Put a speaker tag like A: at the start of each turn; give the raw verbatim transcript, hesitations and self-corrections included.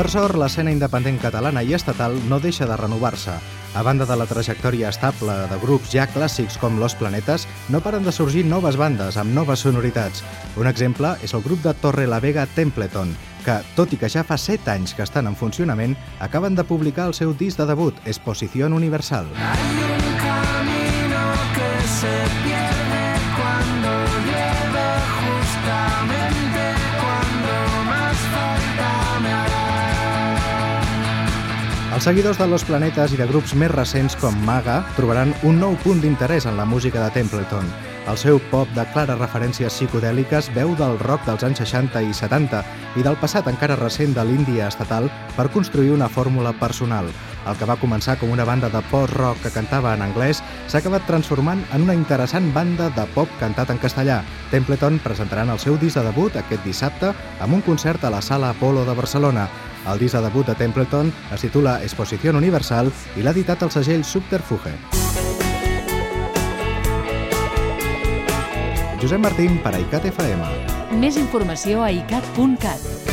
A: Per sort, l'escena independent catalana i estatal no deixa de renovar-se. A banda de la trajectòria estable de grups ja clàssics com Los Planetas, no paren de sorgir noves bandes amb noves sonoritats. Un exemple és el grup de Torrelavega Templeton, que, tot i que ja fa set anys que estan en funcionament, acaben de publicar el seu disc de debut, Exposición Universal.
B: Hay un camino que se pierde cuando llueve, justamente cuando más falta me hará.
A: Els seguidors de Los Planetas i de grups més recents com Maga trobaran un nou punt d'interès en la música de Templeton. El seu pop de clares referències psicodèliques veu del rock dels anys seixanta i setanta i del passat encara recent de l'Índia estatal per construir una fórmula personal. El que va començar com una banda de post-rock que cantava en anglès s'ha acabat transformant en una interessant banda de pop cantat en castellà. Templeton presentaran el seu disc de debut aquest dissabte amb un concert a la Sala Apolo de Barcelona. El disc de debut de Templeton es titula Exposición Universal i l'ha editat el segell Subterfuge. Josep Martín per a ICAT F M.
C: Més informació a icat punt cat.